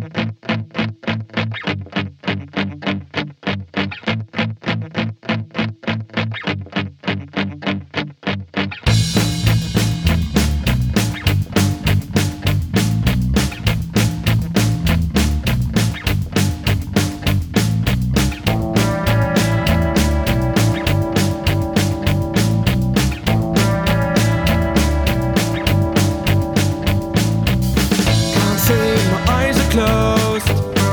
Closed.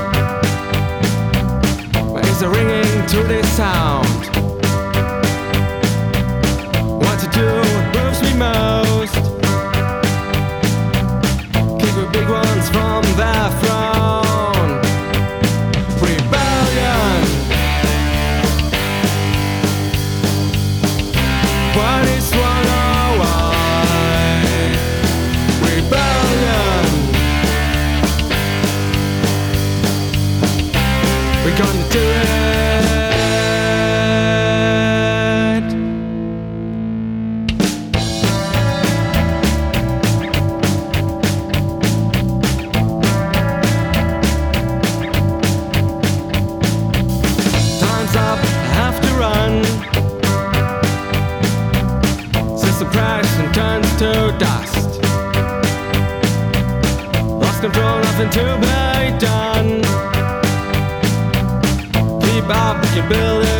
My ears are ringing to this sound. What to do moves me most. Keep the big ones from their throne. Rebellion. What is wrong or why? Rebellion. We're gonna do it. Time's up, I have to run. System crashed and turns to dust. Lost control, nothing to be done. Keep up, you build it.